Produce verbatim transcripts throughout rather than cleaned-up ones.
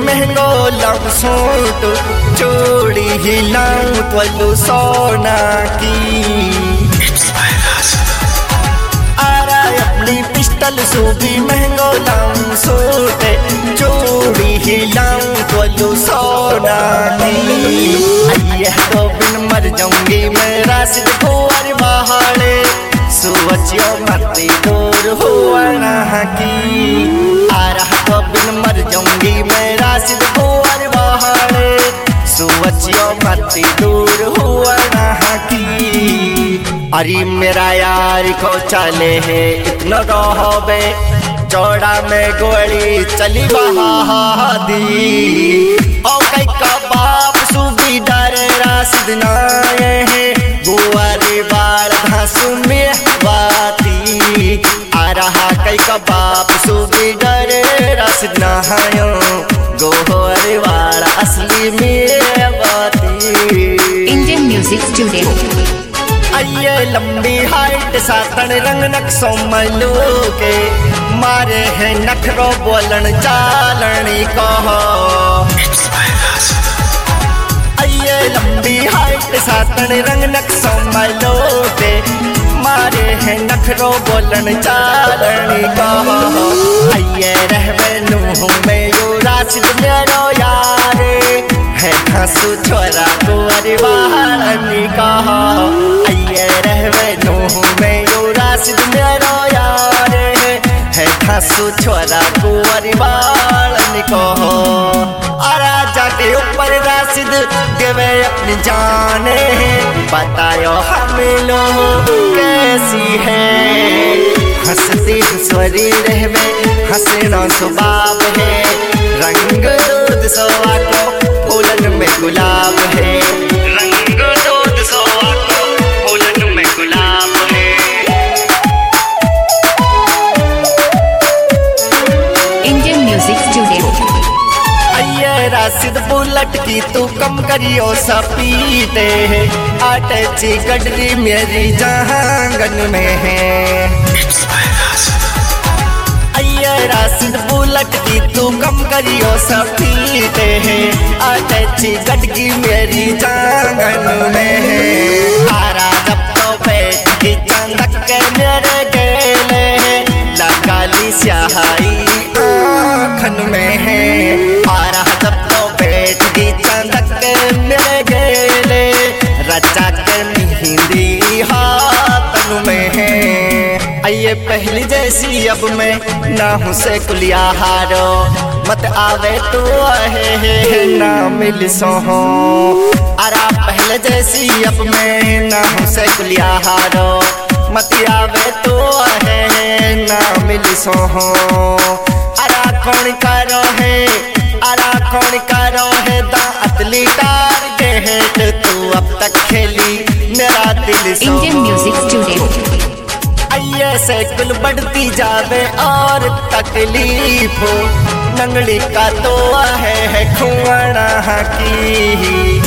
महंगो love suit चूड़ी हिलाऊं तो सोना की आरा अपनी पिस्टल सूबी महंगो लव सूट चूड़ी हिलाऊं तो सोना की तो बिन मर जाऊंगी मैं राशिद कुंवर बहाड़े सोचियो मत दूर हुआ ना की आ रहा तो बिन मर जाऊंगी मैं राशिद कुंवर बहाड़े सोचियो मत दूर हुआ ना की अरे मेरा यार को चले है इतना गहोबे चौड़ा में गोली चली बहा दी और कई का बाप सूबी डर राशिद नाये है गुआरी बार धासु में बाती आ रहा कई का बाप सूबी डर राशिद नहायो गोहर वाला असली में बाती। इंडियन म्यूजिक स्टूडियो आइए लंबी हाइट सातन रंग नक्सों मलू के मारे है नखरो बोलन चालनी कहो आइए लंबी हाइट सातन रंग नक्सों मलू के मारे है नखरो बोलन चालनी कहो आइए रहवे नूह में यो राशिद मेरो यारे है हंसू छोरा कुंवर बहाड़नी कहो आइए रहवे नूह में यो राशिद मेरो यार है हंसू छोरा कुंवर बहाड़नी कहो राजा के ऊपर राशिद देवे अपनी जाने बतायो हम लोग कैसी है हंसती हंसवरी रहवे हंसना सुबाब है रंग दूध सोवा को फूलन में गुलाब है रंग दूध सोवा को फूलन में गुलाब है। इंडियन म्यूजिक स्टूडियो आइए राशिद बुलेट की तू कम करियो सपीते है आटे ची गडरी मेरी जहांगन में है आइए राशिद बुलेट की तू कम करियो सपीते है आटे ची गडगी मेरी जहांगन में है आरा जब तो पेट की चंदक के मेरे गेले लगा ली स्याही आँखन में है आरा जब तो पेट की चंदक के मेरे गेले रचा के मेहंदी हाथन में है आइए पहली जैसी अब मैं ना हूँ से कुलिया हारो मत आवे तू है ना मिल सोहो अरा पहले जैसी अब मैं ना हूँ से कुलिया हारो मत आवे तू है ना मिल सोहो अरा कौन करो है अरा कौन करो है दा अतली टार के हेट तू अब तक खेली मेरा दिल सो। इंडियन म्यूजिक स्टूडियो आइए से कुल बढ़ती जावे और तकलीफ हो नंगड़ी का तो है, है खुआना की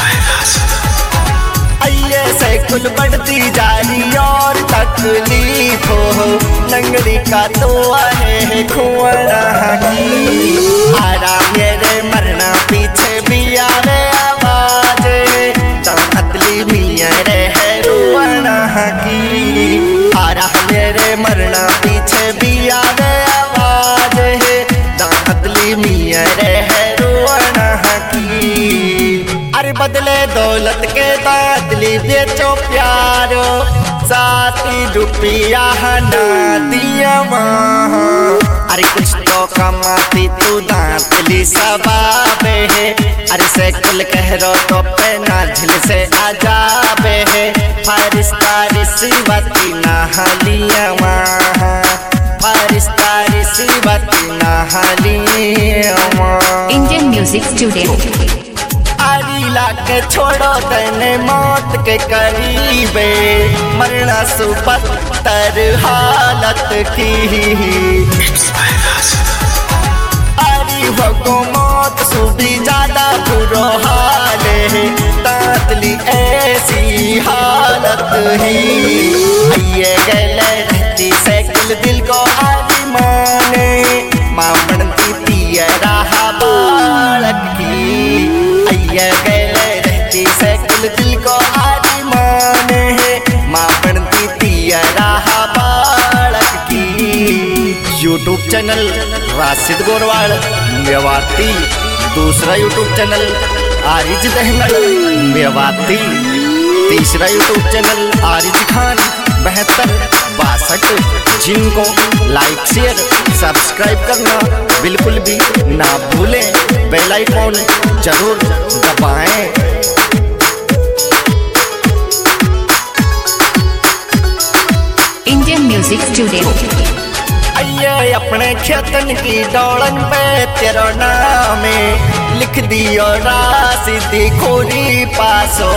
आइए से कुल बढ़ती जारी और तकलीफ हो नंगड़ी का तो है, है खुआना की आरा मेरे मरना पीछे भी आवे आवाज तली मिया रे है रुआना की आरा मेरे मरना पीछे भी आवे आवाज है दातली मिया रे है रुआना की अरे बदले दौलत के दातली बेचो प्यारो साथी रुपया ना दिया वहाँ अरे कुछ तो कमाती तू दांतली सबाबे है अरे से कुल कह रो तो पेना झिल से आजाबे है फरिश्ता रिश्वती नहलिया वहाँ फरिश्ता रिश्वती नहलिया वहाँ। इंडियन म्यूजिक स्टूडियो आरीला के छोड़ो तने मौत के करीबे मरना सुपत्तर हालत की आरी भगो मौत सुबी ज्यादा बुरो हाल है तातली ऐसी हालत ही ये गले रहती से कुल दिल को आदि माने मां बनती रहा चैनल राशिद गोरवाल मेवाती, दूसरा यूट्यूब चैनल आरिज दहमल मेवाती, तीसरा यूट्यूब चैनल आरिज खान बहत्तर बासठ, जिनको लाइक शेयर सब्सक्राइब करना बिल्कुल भी ना भूलें, बेल आइकॉन जरूर दबाएं। Indian music studio. आइए अपने खेतन की दौड़न पे तेरा नाम लिख दियो राशिद खोरी पासो।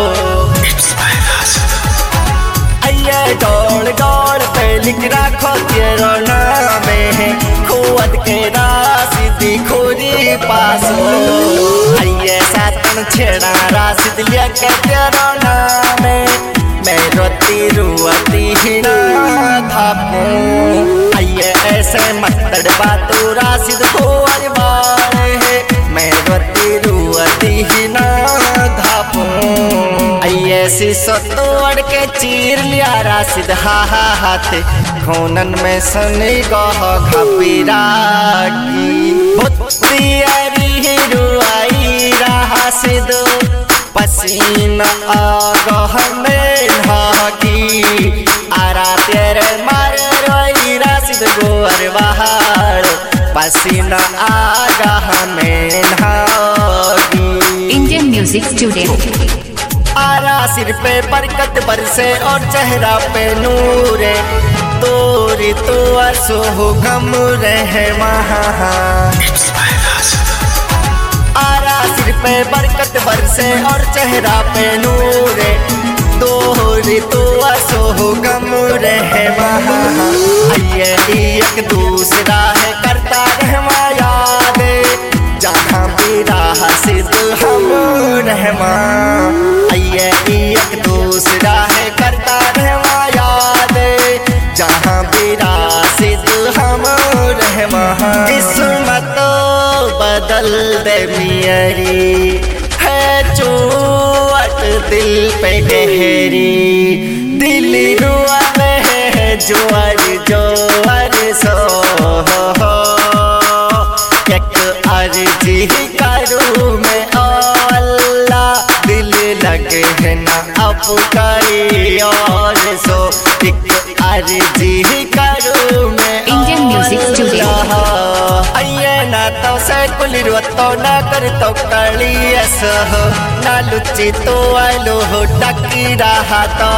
आइए दौड़ दौड़ पे लिख रखो तेरा नाम खुद के राशिद खोरी पासो। आइए सातन छेड़ा राशिद लेके तेरा नाम मैं रोती रुआती ही ना धापूं। आइए ऐसे मत्तड़ बातू राशिद गोरवाल है, मैं रोती रुआती ही ना धापूं। आइए शीशो तोड़ के चीर लिया राशिद हा हा हाथ खूनन में सनी गह घबीरा की बुत्तियारी रुआई राशिद पसीना आगह में भागी आरा तेरे मारे रोई राशिद गोरवाल पसीना आगह में भागी। Indian music studio. आरा सिर पे बरकत बरसे और चेहरा पे नूरे तोरी तो असो गम रहे महा। आरा सिर पे बरकत बरसे और चेहरा पे नूरे तोरी तो असो गम रहे महा। आइए एक दूसरा है करता रहमा याद जहाँ भी राशिद हम रहमा। आइए एक दूसरा है करता रहमा याद जहाँ भी राशिद हम रहमा। किस्मत बदल दे मियरी है चोट दिल पे गहरी, दिल रुआ है जोर जोर सो हो। एक अर्जी करूँ मैं अल्लाह दिल लगे है ना अब करी और सो। एक अर्जी करूँ मैं इंडियन म्यूजिक स्टूडियो। आइए ना तो से कुल तो ना कर तो कड़ी ऐसा हो ना लुच्ची तो आलो हो टकी रहा तो।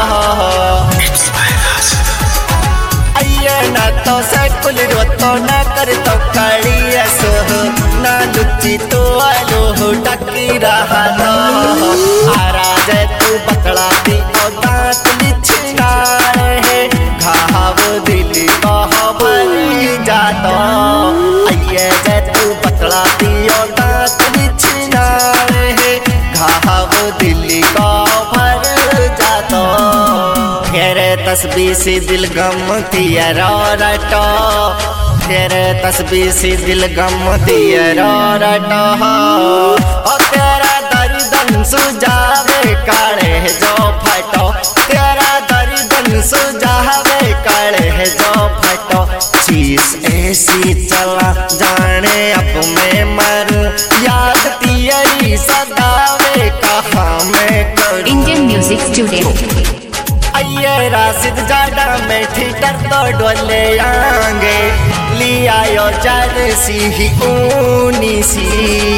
आइए ना तो से कुल तो ना कर तो कड़ी ऐसा हो ना लुच्ची तो आलो हो टकी रहा तो। आरा जे तू बतलाती और दांत लिछना है घाव दिल कह भरी जाता। आइए जे तू बतलाती और दांत लिछना है घाव दिल का भर जाता। फिर तस्बीह से दिल गम दिया रटो, फिर तस्बीह से दिल गम दिया रटो। और तेरा दर्दन सुझावे काढ़े जो फटो, तेरा दर्दन सुझावे काढ़े जो फटो। चीज ऐसी चला जाने अब मैं मरूं याद तियरी सदावे कहाँ मैं करूं। Indian music studio. आइए राशिद जाडा में थिएटर तो डोले आंगे लिया यो जर्सी ही ऊनी सी।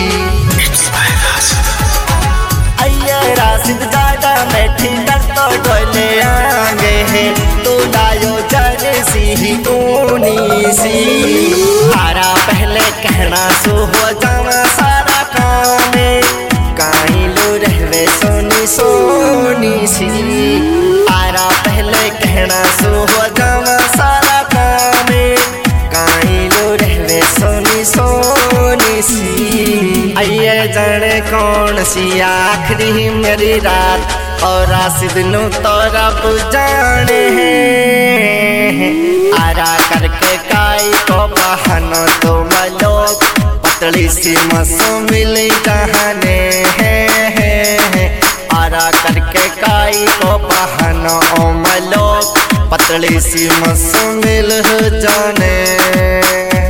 आइए राशिद जाडा में थिएटर तो डोले आंगे है तो लायो जर्सी ही ऊनी सी। आरा पहले कहना सो हो जाना सारा काम काई लो रहवे सोनी सोनी सी। आरा पहले कहना सो हो जाना सारा काम काई लो रहवे सोनी सोनी सी। आइए जाने कौन सी आखिरी मेरी रात और राशिद नु तो रब जाने हैं। आरा करके काई को बहाना तो मलोक पतली सी मसो मिली कहाने हैं। आरा करके काई को बहाना ओ मलोक पतली सी मसो मिल जाने।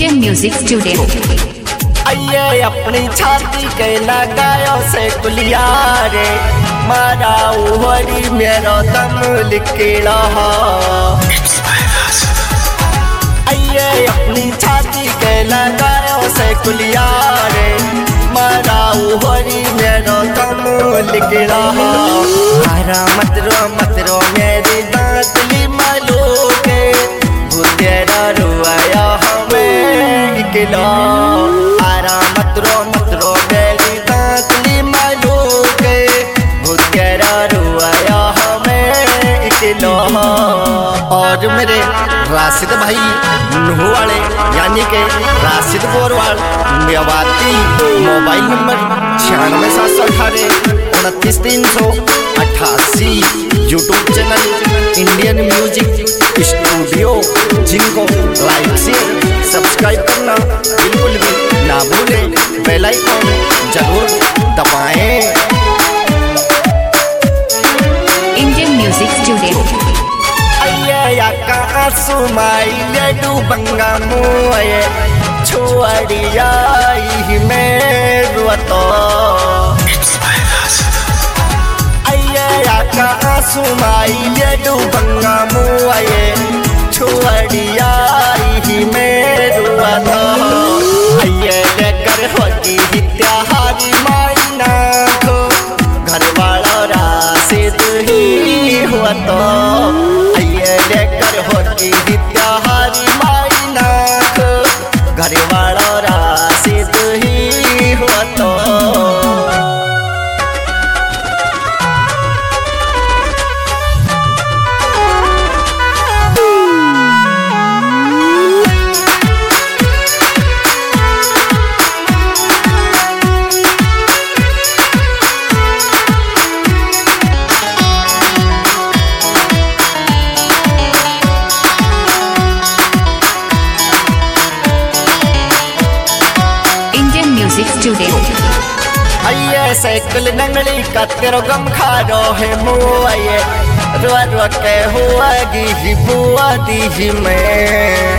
Indian Music Studio. आइए अपनी छाती के लगायो से कुलिया रे मारा उहरी मेरो दम लिखला। आइए अपनी छाती के लगायो से कुलिया रे मारा उहरी मेरो दम लिखला। मारा मत रो मत रो मेरी दांतली मालो के तेरा रुआया हमें इकला। आरा मत रो मत रो मेरी दांतली मालो के तेरा रुआया हमें इकला। और मेरे राशिद भाई नूह वाले यानी के राशिद बोरवाल मेवाती मोबाइल नंबर छियानवे सात सौ अठारह उनतीस तीन सौ अट्ठासी। YouTube channel Indian music studio जिनको लाइक शेयर सब्सक्राइब करना बिल्कुल भी ना भूलें, बेल आइकन जरूर दबाएं। Indian Music Studio. आइए का सुमाई लेडू बंगा मुए छोड़िया ही में रुआतो। का सुमाई लेडू बंगा मुए छोड़िया ही में रुआतो। आइए लेकर होगी त्योहारी मायना को घर वाला राशिद ही हुआ तो। आइए लेकर होगी त्योहारी मायना को घर वाला राशिद ही हुआ तो। Studio. आइए साइकिल नंगली का तेरो गम खा रो है मुआए रुआ रुआ के हुआ गी बुआ दी में।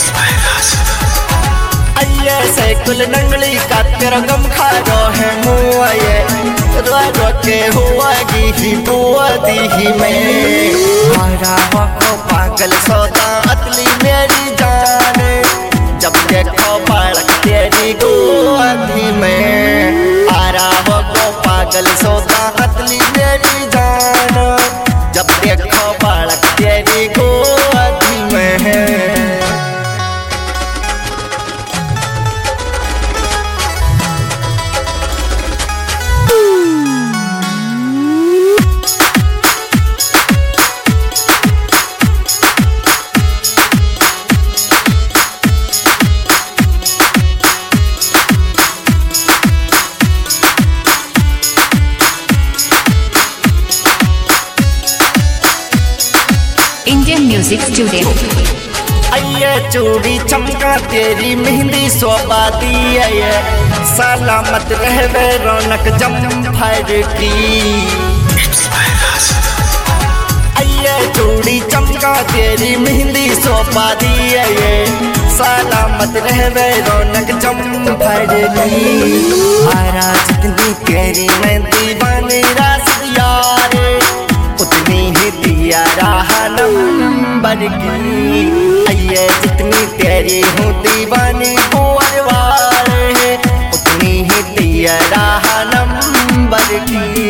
आइए साइकिल नंगली का तेरो गम खा रो है मुआए रुआ रुआ के हुआ गी बुआ दी में। मारा को पागल सौदा अतली मेरी जान जब देखो बालक तेरी गोदी में। आरा हो गो पागल सौदा अतली मेरी जान जब देखो बालक तेरी गोदी में। Indian Music Studio. आइए चूड़ी चमका तेरी मेहंदी सोबादी। आइए सलामत रहवे रौनक जम फर की। आइए चूड़ी चमका तेरी मेहंदी सोबादी। आइए सलामत रहवे रौनक जम फर की। आरा जितनी तेरी मैं दीवानी राशिद यार उतनी ही दिया रहा नंबर की। आइए जितनी तेरी हूँ दीवानी बुआर वाले उतनी ही दिया रहा नंबर की।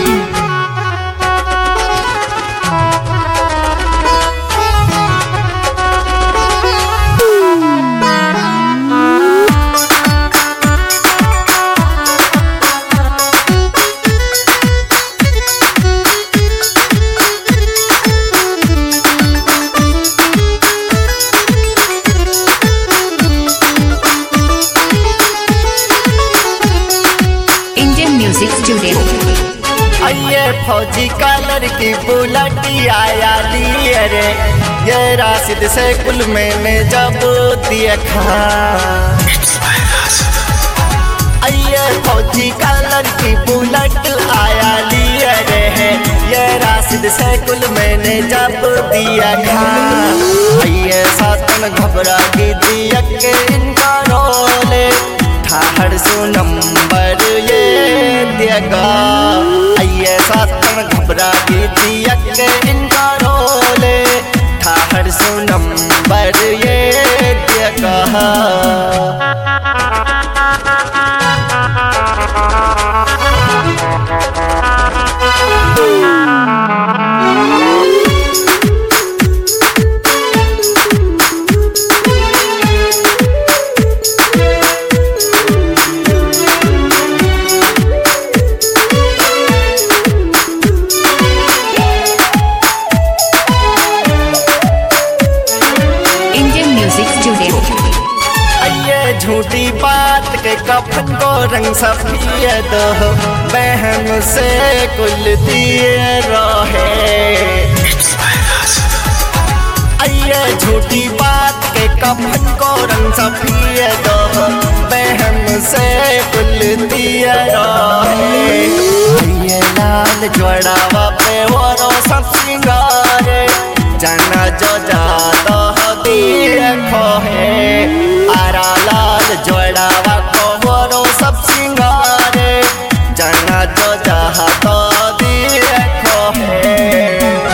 फौजी कलर की बुलेटी आया लिए रे ये राशिद से कुल मैंने जब देखा। आइए फौजी कलर की बुलेट आया लिए रे ये राशिद से कुल मैंने जब दिया खा। आइए सातन घबरा के दिया के दिएगा आइए सातन घबरा की दिया के इनका रोले ठाहर सो नंबर ये दिएगा झूठी बात के कफन को रंग सफेद हो बहन से कुल दिए रहे आइए झूठी बात के कफन को रंग सफेद हो बहन से कुल दिए रहे ये लाल जोड़ावा पे वो सब सिंगारे जाना जो जाता देखो है आरा लाल जोड़ावा को वो सब सिंगारे जाना जो जहा तो देखो है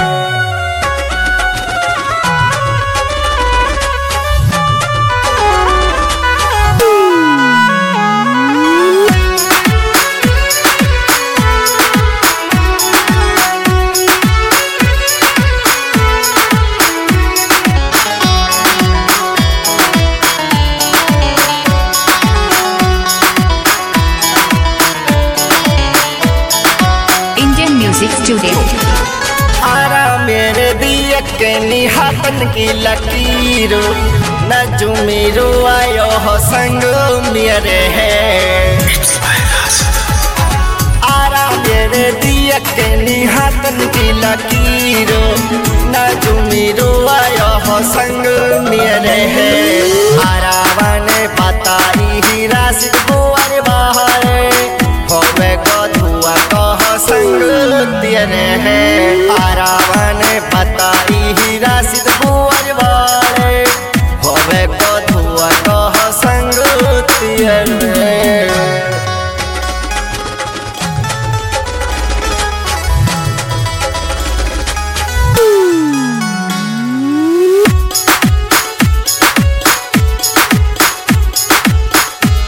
आरा मेरे दिया के निहातन की लकीर न जुमीरो आयो हो संग मेरे है आरा मेरे दिया के निहातन की लकीर न जुमीरो आयो हो संग मेरे है आरा बने बताई ही राशि बुआर बाहर होवे को धुआ को संग तेरे है आरावन बताई ही राशिद बुआर वाले होवे को धुआ को संग तेरे